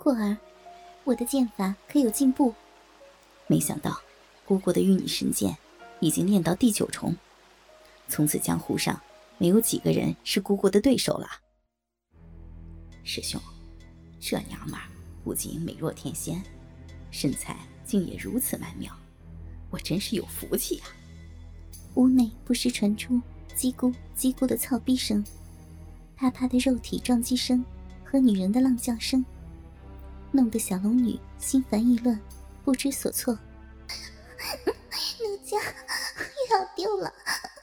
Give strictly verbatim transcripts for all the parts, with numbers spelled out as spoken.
过儿，我的剑法可有进步？ 没想到姑姑的御女神剑已经练到第九重，从此江湖上没有几个人是姑姑的对手了。师兄，这娘们儿不仅美若天仙，身材竟也如此曼妙，我真是有福气啊。 屋内不时传出叽咕叽咕的操逼声，啪啪的肉体撞击声和女人的浪叫声，弄得小龙女心烦意乱，不知所措。奴家要丢了，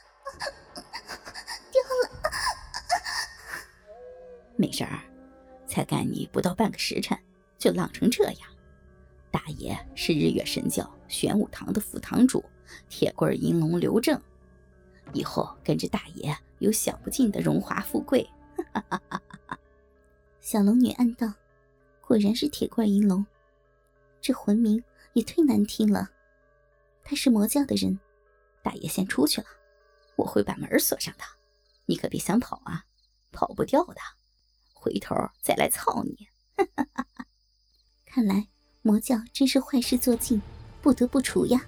丢了！ 没事儿，才干你不到半个时辰就浪成这样。大爷是日月神教玄武堂的副堂主铁棍银龙刘正，以后跟着大爷有享不尽的荣华富贵。 小龙女暗道，果然是铁棍银龙，这魂名也忒难听了。他是魔教的人。 大爷先出去了，我会把门锁上的，你可别想跑啊，跑不掉的，回头再来操你。 看来魔教真是坏事做尽，不得不除呀。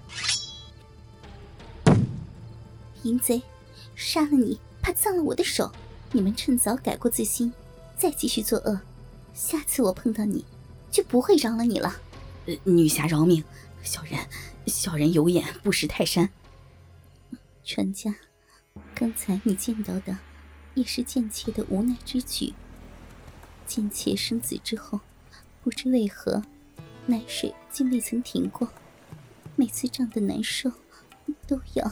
淫贼，杀了你怕脏了我的手，你们趁早改过自新，再继续作恶，下次我碰到你就不会饶了你了。 呃、女侠饶命，小人小人有眼不识泰山。 船家，刚才你见到的也是贱妾的无奈之举。贱妾生子之后，不知为何奶水竟未曾停过，每次胀得难受都要。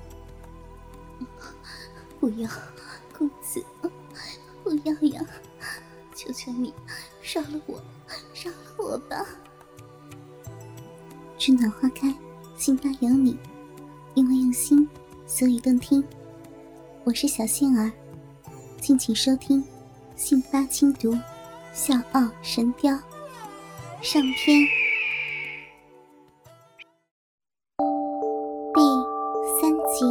不要，公子，不要呀！求求你饶了我，饶了我吧。春暖花开，杏花有你，因为用心所以动听。我是小仙儿，敬请收听杏花轻读笑傲神雕上篇第三集。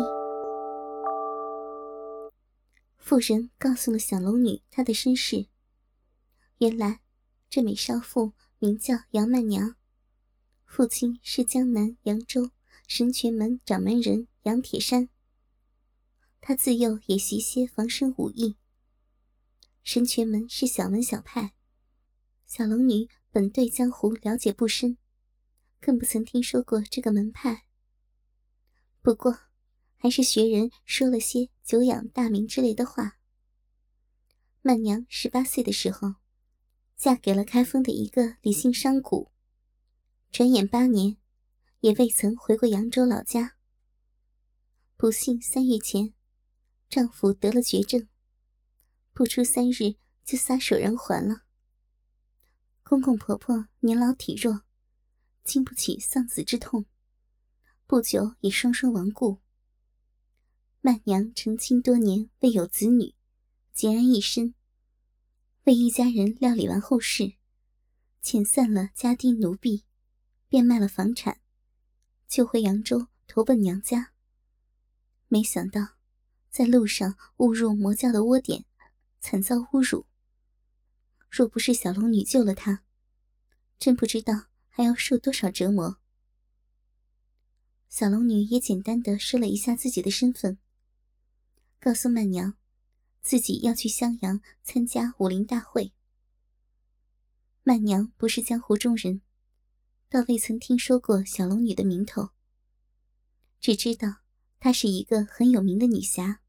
妇人告诉了小龙女她的身世，原来这美少妇名叫杨曼娘，父亲是江南扬州神泉门掌门人杨铁山。他自幼也习些防身武艺。神泉门是小门小派，小龙女本对江湖了解不深，更不曾听说过这个门派。不过还是学人说了些久仰大名之类的话。曼娘十八岁的时候，嫁给了开封的一个李姓商贾，转眼八年，也未曾回过扬州老家。不幸三月前，丈夫得了绝症，不出三日就撒手人寰了。公公婆婆年老体弱，经不起丧子之痛，不久已双双亡故。曼娘成亲多年未有子女，孑然一身，为一家人料理完后事，遣散了家丁奴婢，变卖了房产，就回扬州投奔娘家。没想到在路上误入魔教的窝点，惨遭侮辱。若不是小龙女救了她，真不知道还要受多少折磨。小龙女也简单地说了一下自己的身份，告诉曼娘自己要去襄阳参加武林大会。曼娘不是江湖中人，倒未曾听说过小龙女的名头，只知道她是一个很有名的女侠。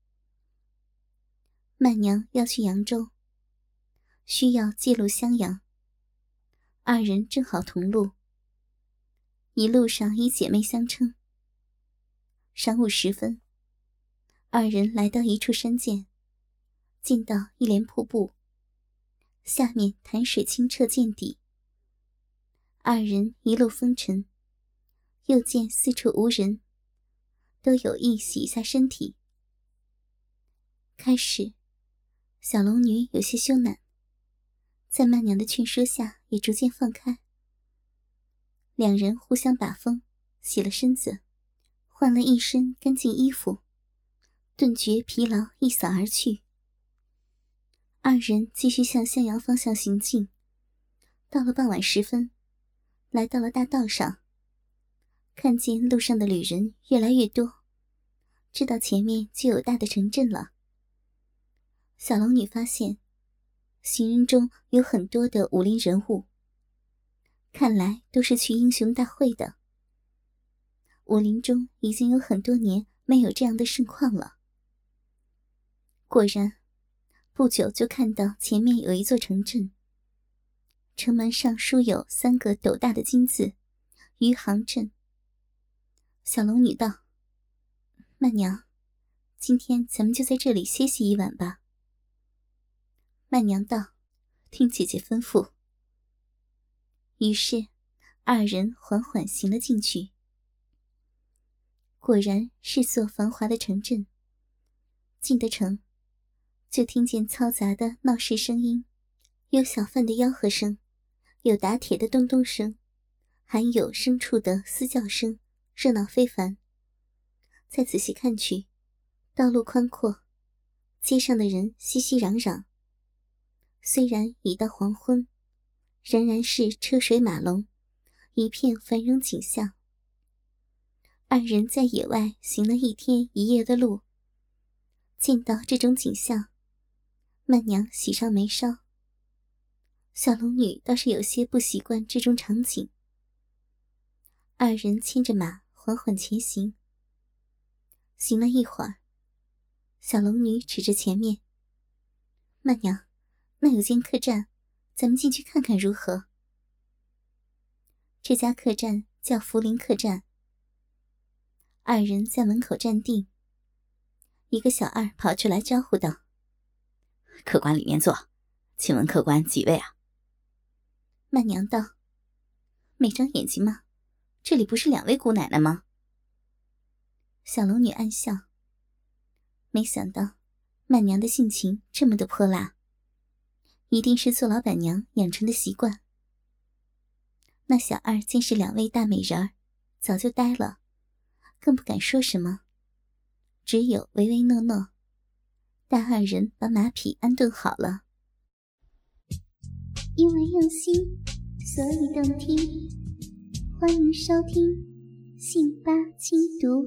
曼娘要去扬州，需要借路襄阳，二人正好同路，一路上以姐妹相称。晌午时分，二人来到一处山涧，进到一帘瀑布，下面潭水清澈见底。二人一路风尘，又见四处无人，都有意洗一下身体。开始小龙女有些羞赧，在曼娘的劝说下也逐渐放开。两人互相把风，洗了身子，换了一身干净衣服，顿觉疲劳一扫而去。二人继续向襄阳方向行进， 到了傍晚时分，来到了大道上，看见路上的旅人越来越多，知道前面就有大的城镇了。小龙女发现行人中有很多的武林人物，看来都是去英雄大会的。武林中已经有很多年没有这样的盛况了。果然，不久就看到前面有一座城镇，城门上书有三个斗大的金字“余杭镇”。小龙女道：“曼娘，今天咱们就在这里歇息一晚吧。”曼娘道：“听姐姐吩咐。”于是二人缓缓行了进去。果然是座繁华的城镇。进得城，就听见嘈杂的闹市声音，有小贩的吆喝声，有打铁的咚咚声，还有牲畜的嘶叫声，热闹非凡。再仔细看去，道路宽阔，街上的人熙熙攘攘。虽然已到黄昏，仍然是车水马龙，一片繁荣景象。二人在野外行了一天一夜的路，见到这种景象，曼娘喜上眉梢。小龙女倒是有些不习惯这种场景。二人牵着马缓缓前行。行了一会儿，小龙女指着前面：“曼娘，那有间客栈，咱们进去看看如何？”这家客栈叫福林客栈。二人在门口站定，一个小二跑出来招呼道：“ 客官里面坐，请问客官几位啊？” 曼娘道：“没长眼睛吗？这里不是两位姑奶奶吗？”小龙女暗笑，没想到曼娘的性情这么的泼辣，一定是做老板娘养成的习惯。那小二见是两位大美人儿，早就呆了，更不敢说什么，只有唯唯诺诺。待二人把马匹安顿好了。因为用心，所以动听。欢迎收听信八精读。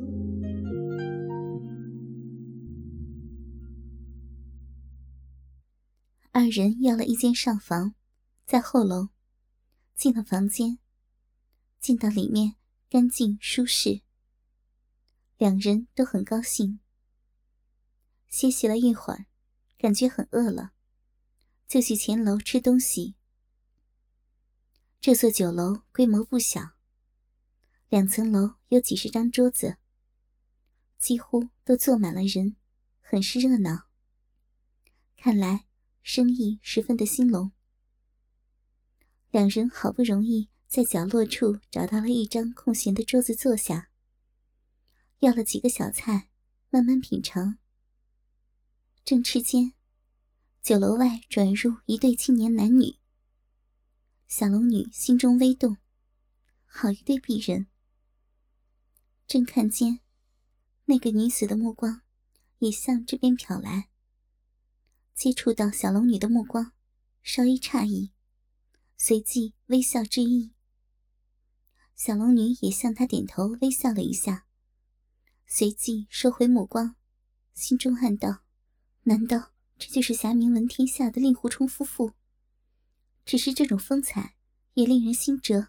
二人要了一间上房，在后楼。进了房间，进到里面干净舒适，两人都很高兴。歇息了一会儿，感觉很饿了，就去前楼吃东西。这座酒楼规模不小，两层楼有几十张桌子，几乎都坐满了人，很是热闹。看来生意十分的兴隆。两人好不容易在角落处找到了一张空闲的桌子坐下，要了几个小菜，慢慢品尝。正吃间，酒楼外转入一对青年男女。小龙女心中微动，好一对璧人。正看见那个女子的目光也向这边瞟来，接触到小龙女的目光，稍一诧异，随即微笑致意。小龙女也向他点头微笑了一下，随即收回目光，心中暗道：难道这就是侠名闻天下的令狐冲夫妇？只是这种风采也令人心折。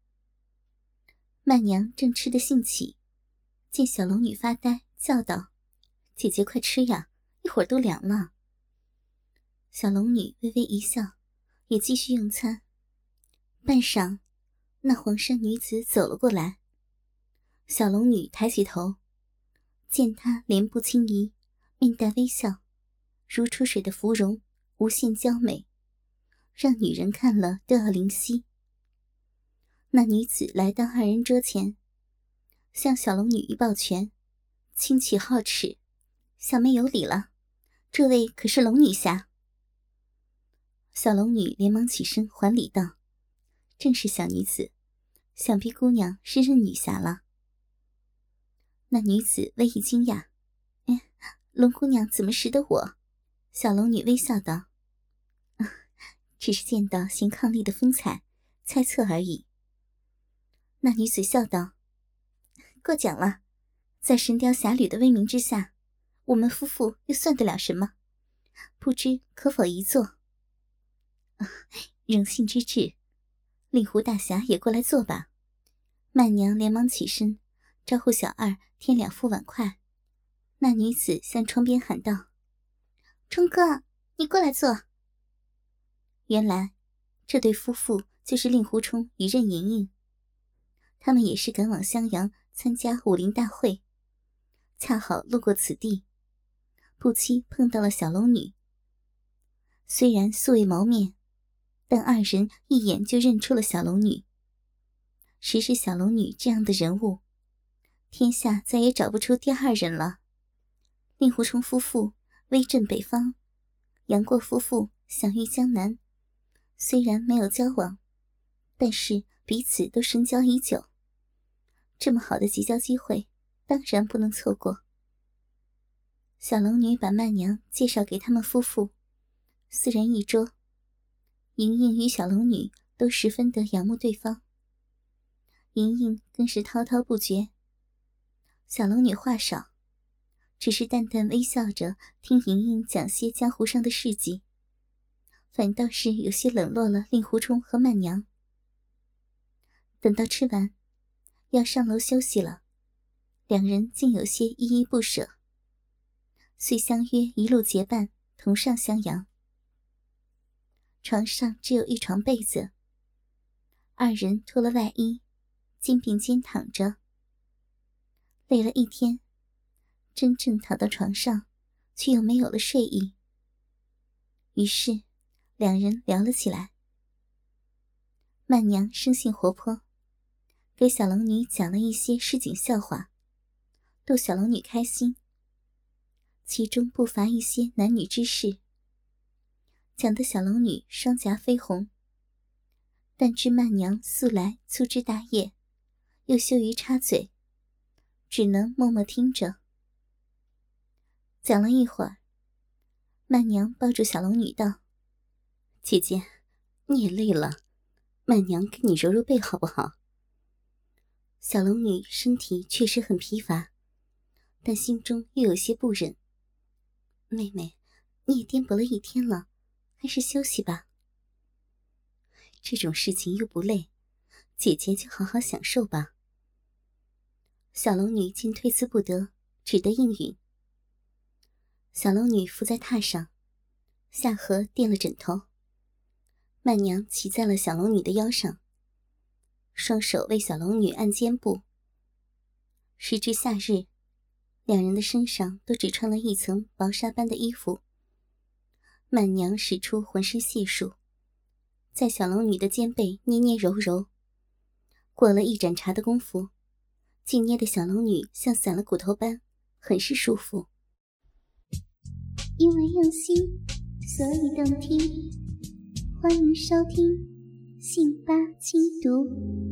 曼娘正吃得兴起，见小龙女发呆，叫道：姐姐快吃呀，一会儿都凉了。小龙女微微一笑，也继续用餐。半晌，那黄衫女子走了过来。小龙女抬起头，见她脸部轻移，面带微笑，如出水的芙蓉，无限娇美，让女人看了都要灵犀。那女子来到二人桌前，向小龙女一抱拳，轻启皓齿：小妹有礼了，这位可是龙女侠。小龙女连忙起身还礼道：正是小女子，想必姑娘是任女侠了。那女子微一惊讶：哎，龙姑娘怎么识得我？小龙女微笑道：只是见到贤伉俪的风采， 猜测而已。那女子笑道：过奖了，在神雕侠侣的威名之下，我们夫妇又算得了什么？不知可否一坐？啊，荣幸之至，令狐大侠也过来坐吧。曼娘连忙起身，招呼小二添两副碗筷。那女子向窗边喊道：冲哥，你过来坐。原来这对夫妇就是令狐冲与任盈盈，他们也是赶往襄阳参加武林大会，恰好路过此地，不期碰到了小龙女。虽然素未谋面，但二人一眼就认出了小龙女。实是小龙女这样的人物，天下再也找不出第二人了。令狐冲夫妇威震北方，杨过夫妇享誉江南，虽然没有交往，但是彼此都深交已久。这么好的结交机会，当然不能错过。小龙女把曼娘介绍给他们夫妇，四人一桌。莹莹与小龙女都十分的仰慕对方，莹莹更是滔滔不绝。小龙女话少，只是淡淡微笑着听莹莹讲些江湖上的事迹，反倒是有些冷落了令狐冲和曼娘。等到吃完，要上楼休息了，两人竟有些依依不舍，遂相约一路结伴同上襄阳。床上只有一床被子，二人脱了外衣，肩并肩躺着。累了一天，真正躺到床上，却又没有了睡意。于是两人聊了起来。曼娘生性活泼，给小龙女讲了一些市井笑话，逗小龙女开心，其中不乏一些男女之事，讲得小龙女双颊绯红。但知曼娘素来粗枝大叶，又羞于插嘴，只能默默听着。讲了一会儿，曼娘抱住小龙女道：姐姐，你也累了，曼娘给你揉揉背好不好？小龙女身体确实很疲乏，但心中又有些不忍。妹妹，你也颠簸了一天了，还是休息吧。这种事情又不累，姐姐就好好享受吧。小龙女见推辞不得，只得应允。小龙女伏在榻上，下颌垫了枕头，曼娘骑在了小龙女的腰上，双手为小龙女按肩部。时至夏日，两人的身上都只穿了一层薄纱般的衣服。曼娘使出浑身解数，在小龙女的肩背捏捏揉揉，过了一盏茶的功夫，竟捏得小龙女像散了骨头般，很是舒服。 因为用心，所以动听。欢迎收听信八精读。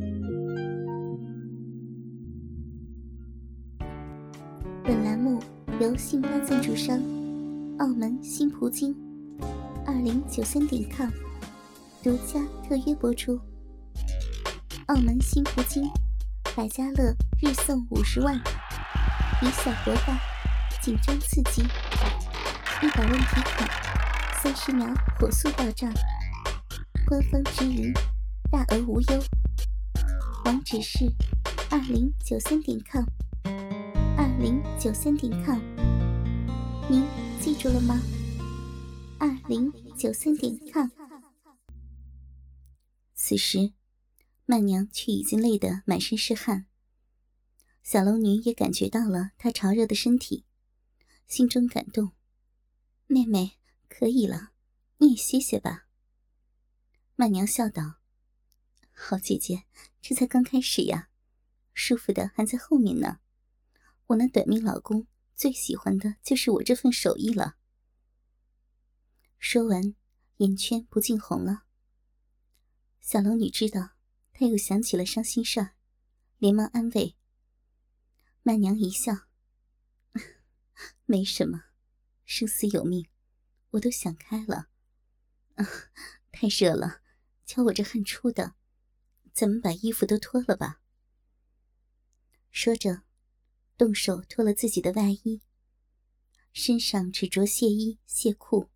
本栏目由信八赞助商澳门新葡京二零九三点 com 独家特约播出。澳门新葡京百家乐日送五十万，以小博大，紧张刺激，一百问提款，三十秒火速到账，官方直营，大额无忧。网址是二零九三点 com， 二零九三点 com， 您记住了吗？二零九三点 com。此时，曼娘却已经累得满身是汗。小龙女也感觉到了她潮热的身体，心中感动。妹妹，可以了，你也歇歇吧。曼娘笑道：好姐姐，这才刚开始呀，舒服的还在后面呢。我那短命老公最喜欢的就是我这份手艺了。说完，眼圈不禁红了。小龙女知道她又想起了伤心事儿，连忙安慰。曼娘一笑：没什么，生死有命，我都想开了。啊，太热了，瞧我这汗出的， 咱们把衣服都脱了吧。说着，动手脱了自己的外衣，身上只着亵衣亵裤。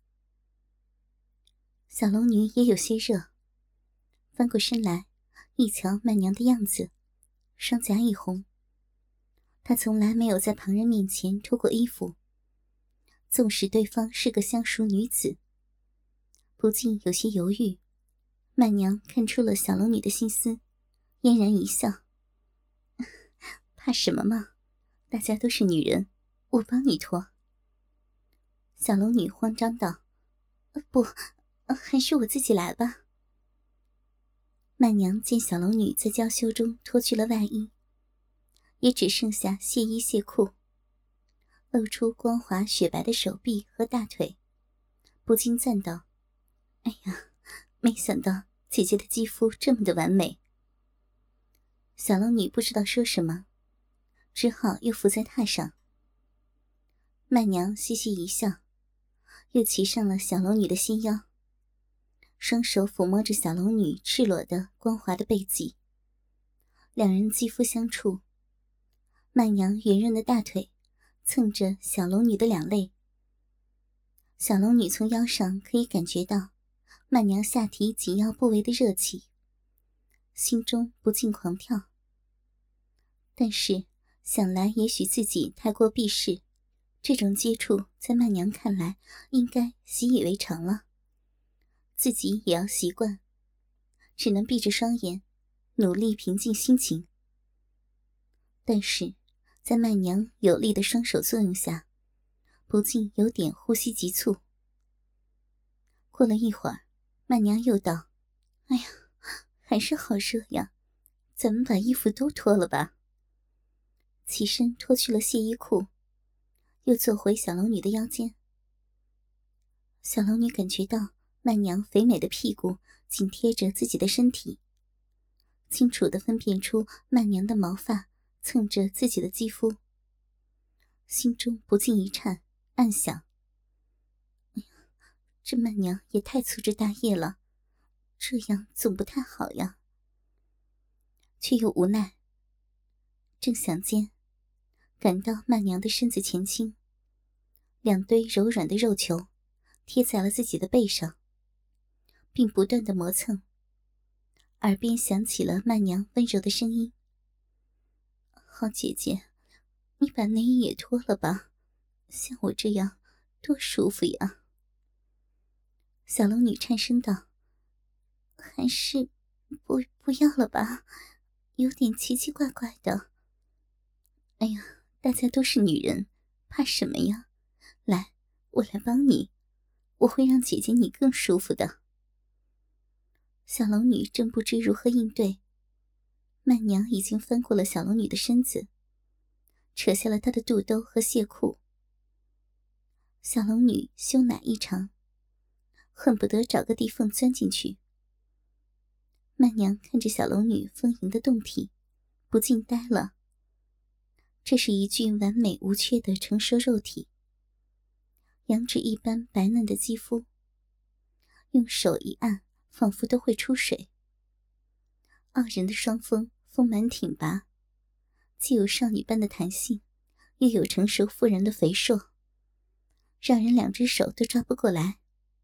小龙女也有些热，翻过身来一瞧曼娘的样子，双颊一红。她从来没有在旁人面前脱过衣服，纵使对方是个相熟女子，不禁有些犹豫。曼娘看出了小龙女的心思，嫣然一笑：怕什么嘛，大家都是女人，我帮你脱。小龙女慌张道：不，还是我自己来吧。曼娘见小龙女在娇羞中脱去了外衣，也只剩下亵衣亵裤，露出光滑雪白的手臂和大腿，不禁赞道：哎呀，没想到姐姐的肌肤这么的完美。小龙女不知道说什么，只好又伏在榻上。曼娘嘻嘻一笑，又骑上了小龙女的细腰，双手抚摸着小龙女赤裸的光滑的背脊，两人肌肤相触，曼娘圆润的大腿蹭着小龙女的两肋。小龙女从腰上可以感觉到曼娘下体紧要部位的热气，心中不禁狂跳。但是想来也许自己太过避世，这种接触在曼娘看来应该习以为常了，自己也要习惯，只能闭着双眼努力平静心情。但是在曼娘有力的双手作用下，不禁有点呼吸急促。过了一会儿，曼娘又道：哎呀，还是好热呀，咱们把衣服都脱了吧。起身脱去了亵衣裤，又坐回小龙女的腰间。小龙女感觉到曼娘肥美的屁股紧贴着自己的身体，清楚地分辨出曼娘的毛发蹭着自己的肌肤，心中不禁一颤，暗想：哎呀，这曼娘也太粗枝大叶了，这样总不太好呀。却又无奈，正想间，感到曼娘的身子前倾，两堆柔软的肉球贴在了自己的背上，并不断地磨蹭。耳边响起了曼娘温柔的声音：好姐姐，你把内衣也脱了吧，像我这样多舒服呀。小龙女颤声道：还是不不要了吧，有点奇奇怪怪的。哎呀，大家都是女人，怕什么呀？来，我来帮你，我会让姐姐你更舒服的。小龙女正不知如何应对，曼娘已经翻过了小龙女的身子，扯下了她的肚兜和亵裤。小龙女羞奶异常，恨不得找个地缝钻进去。曼娘看着小龙女丰盈的胴体，不禁呆了。这是一具完美无缺的成熟肉体，羊脂一般白嫩的肌肤，用手一按，仿佛都会出水。傲人的双峰丰满挺拔，既有少女般的弹性，又有成熟妇人的肥硕，让人两只手都抓不过来。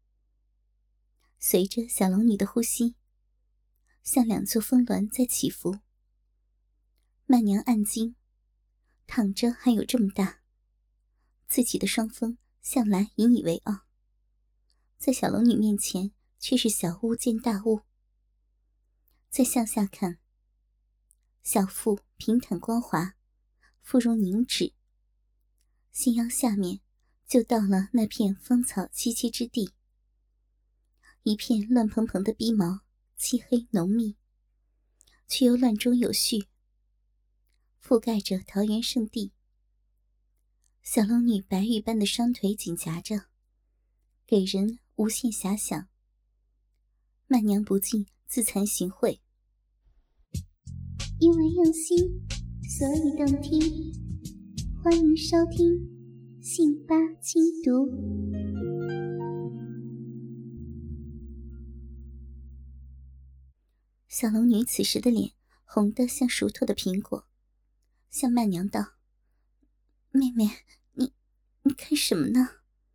随着小龙女的呼吸，像两座峰峦在起伏。曼娘暗惊，躺着还有这么大，自己的双峰向来引以为傲，在小龙女面前却是小巫见大巫。再向下看，小腹平坦光滑，腹如凝脂，细腰下面就到了那片芳草萋萋之地，一片乱蓬蓬的逼毛，漆黑浓密，却又乱中有序，覆盖着桃源圣地。小龙女白玉般的双腿紧夹着，给人无限遐想。曼娘不禁自惭形秽。 因为用心，所以动听。欢迎收听《信八精读》。 小龙女此时的脸红得像熟透的苹果，向曼娘道：妹妹，你你看什么呢？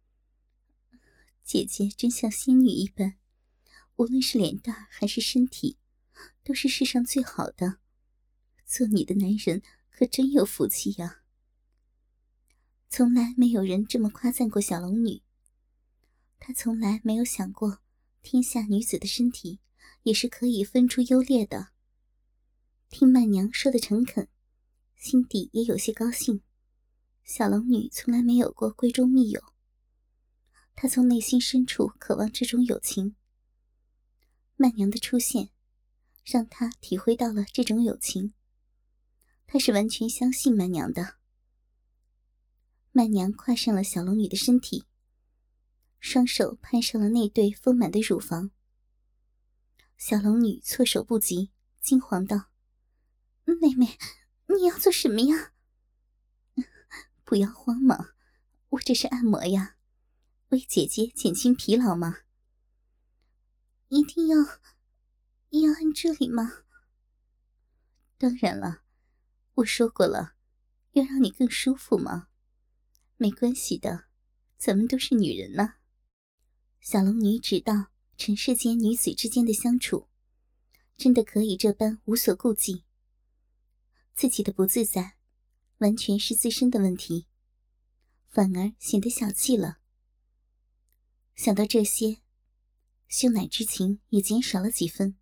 姐姐真像仙女一般，无论是脸蛋还是身体，都是世上最好的。做你的男人可真有福气呀！从来没有人这么夸赞过小龙女。她从来没有想过，天下女子的身体也是可以分出优劣的。听曼娘说的诚恳，心底也有些高兴。小龙女从来没有过闺中密友，她从内心深处渴望这种友情。曼娘的出现，让她体会到了这种友情。她是完全相信曼娘的。曼娘跨上了小龙女的身体，双手攀上了那对丰满的乳房。小龙女措手不及，惊慌道：妹妹，你要做什么呀？不要慌嘛，我这是按摩呀，为姐姐减轻疲劳嘛。一定要要按这里吗？当然了，我说过了，要让你更舒服嘛。没关系的，咱们都是女人呢。小龙女知道尘世间女子之间的相处，真的可以这般无所顾忌。自己的不自在，完全是自身的问题，反而显得小气了。想到这些，羞赧之情也减少了几分。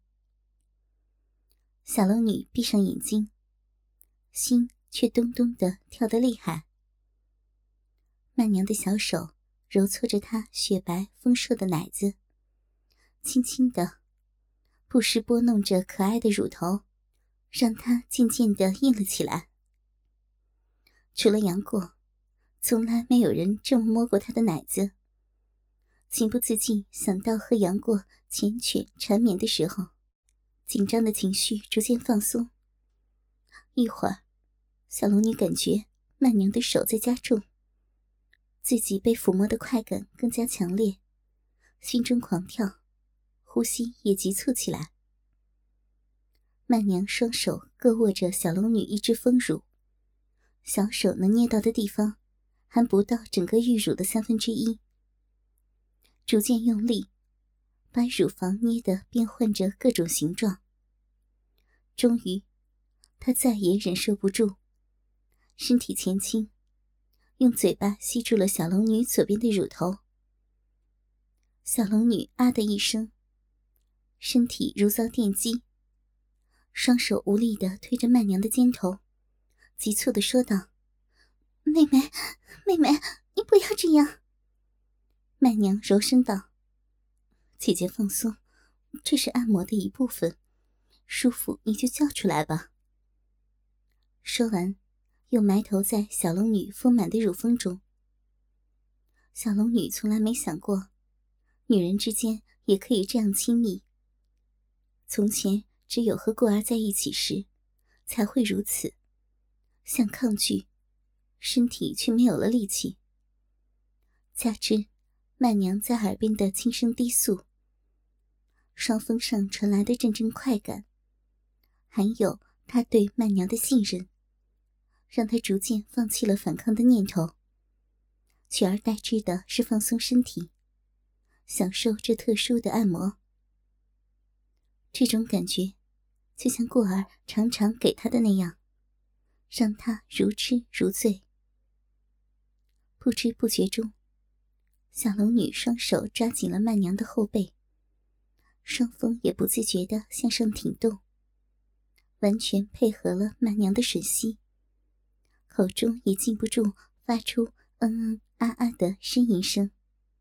小龙女闭上眼睛，心却咚咚地跳得厉害。曼娘的小手揉搓着她雪白丰硕的奶子，轻轻地不时拨弄着可爱的乳头，让她渐渐地硬了起来。除了杨过，从来没有人这么摸过她的奶子。情不自禁想到和杨过缱绻缠绵的时候，紧张的情绪逐渐放松。一会儿，小龙女感觉曼娘的手在加重，自己被抚摸的快感更加强烈，心中狂跳，呼吸也急促起来。曼娘双手各握着小龙女一只丰乳，小手能捏到的地方还不到整个玉乳的三分之一，逐渐用力，把乳房捏得变换着各种形状。终于，她再也忍受不住，身体前倾，用嘴巴吸住了小龙女左边的乳头。小龙女啊的一声，身体如遭电击，双手无力地推着曼娘的肩头，急促地说道：妹妹，妹妹，你不要这样。曼娘柔声道：姐姐放松，这是按摩的一部分，舒服你就叫出来吧。说完，又埋头在小龙女丰满的乳峰中。小龙女从来没想过，女人之间也可以这样亲密。从前只有和顾儿在一起时，才会如此，想抗拒，身体却没有了力气。加之曼娘在耳边的轻声低诉，双峰上传来的阵阵快感，还有她对曼娘的信任，让她逐渐放弃了反抗的念头，取而代之的是放松身体，享受这特殊的按摩。这种感觉就像顾儿常常给她的那样，让她如痴如醉。不知不觉中，小龙女双手抓紧了曼娘的后背，双峰也不自觉地向上挺动，完全配合了曼娘的吮吸，口中也禁不住发出嗯嗯啊啊的呻吟声。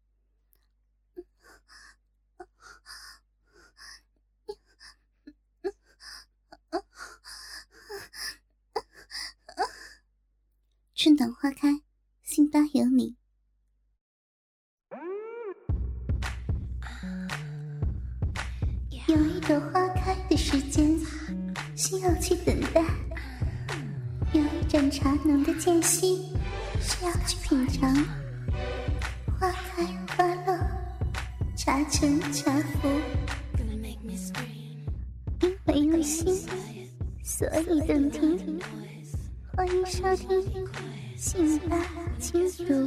春暖花开，辛巴有你。 有一朵花开的时间，需要去等待；有一盏茶浓的间隙，需要去品尝。花开花落，茶沉茶浮。因用心，所以动听。欢迎收听信吧金主。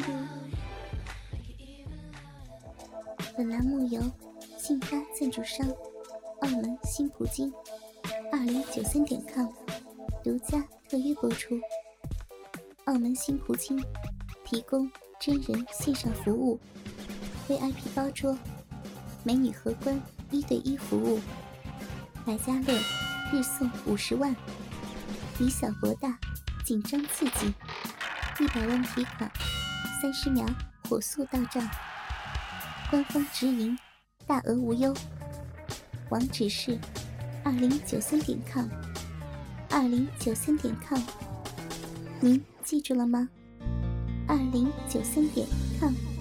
本栏目由信吧赞助商澳门新葡京二零九三点 com 独家特约播出。澳门新葡京提供真人线上服务， V I P 包桌，美女荷官一对一服务，百家乐日送五十万，以小博大，紧张刺激，一百万提款，三十秒火速到账，官方直营，大额无忧。网址是二零九三点 com， 二零九三点 com， 您记住了吗？二零九三点 com。